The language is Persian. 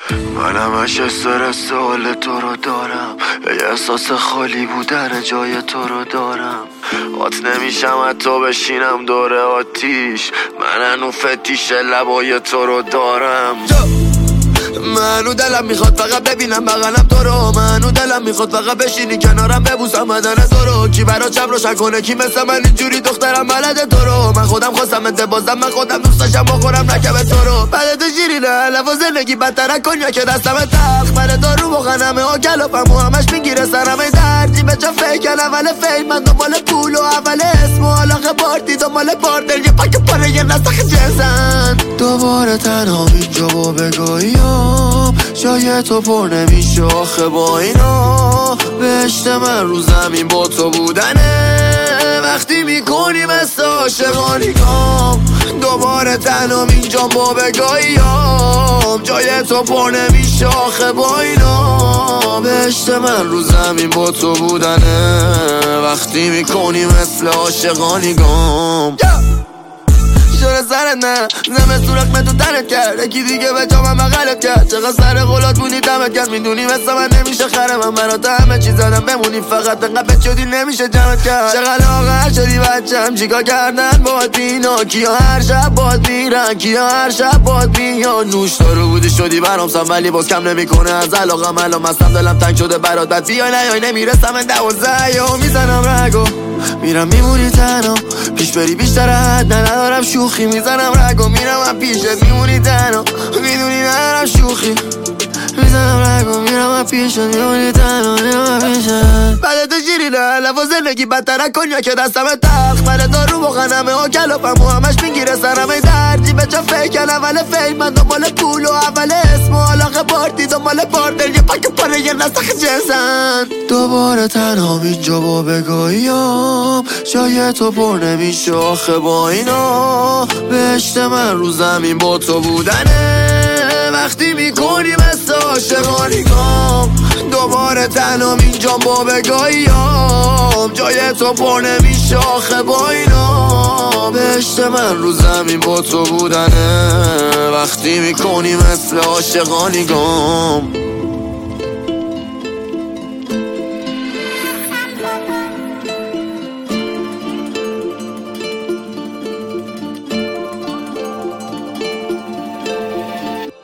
من همش استرس حال تو رو دارم، احساس خالی بودن جای تو رو دارم. آت نمیشم حتی بشینم دور آتیش، من هنو فتیش لبای تو رو دارم. منو دلم میخواد فقط ببینم بغلم تو رو، منو دلم میخواد فقط بشینی کنارم ببوسم بدن تو رو. کی برا چپ روشن کنه، کی مثل من اینجوری دخترم بلده تو رو. من خودم خواستم بازم، من خودم دوست داشتم بخورم نکب تو رو. بعد تو شیرینه لب و زندگی بدتره کنیا که دستم تخت، من تو رو بخنمه ها کلافم و همش میگیره سرم دردی به جا فکر اول فیل. من دنبال پول و اول اسم و علاقه پارتی، دنبال پارتنر یه پاک پاره یه نسخ جنسن. دوباره تنها اینجا با بگاهیم، جای تو پر نمیشه آخه با اینا. بهشت من رو زمین با تو بودنه، وقتی میکنی مثل عاشقانیگام. دوباره تنها اینجا با بگاهیم، جای تو پر نمیشه آخه با اینا. بهشت من رو زمین با تو بودنه، وقتی میکنی مثل عاشقانیگام. شور سرت نه زمه سورخ من تو تنت کرد، یکی دیگه به جا من بغلت کرد. چقدر سر قولات بونی دمت کرد، میدونی مثل من نمیشه خره. من برات همه چیز زدم بمونی، فقط انقدر شدی نمیشه جمعت کرد. چقدر لاغر شدی بچم، چیکار کردن باید بینا. کیا هر شب باید میرن، کیا هر شب باید میان. نوش دارو بودی شدی برام سم، ولی باز کم نمیکنه از علاقم. الان مستم دلم تنگ شده برات، بعد بیای نیای نمیرسم 12 و میزنم رگو میرم میمونی تنها. پیش بری بیشتر حد ندارم، شوخی میزنم رگو میرم من پیشت میمونی تنها. میدونی ندارم شوخی میزنم رگو میرم من پیشت میمونی تنها، میرم من پیشت. بعد تو شیرینه لب و زندگی بدتره کنیا که دستم تخت، من تو رو بخنمه ها کلافم و همش میگیره سرم دردی به جا فکر اول فیل. من دنبال پول و اول اسم و علاقه پارتی، دنبال پارتنر یه پاک پاره یه نسخ جنسن. دوباره تنها اینجا با بگاهیم، جای تو پر نمیشه آخه با اینا. بهشت من رو زمین با تو بودنه، وقتی میکنی مثل عاشقانیگام. دوباره تنها اینجا با بگاهیم، جای تو پر نمیشه آخه با اینا. بهشت من رو زمین با تو بودنه، وقتی میکنی مثل عاشقانیگام.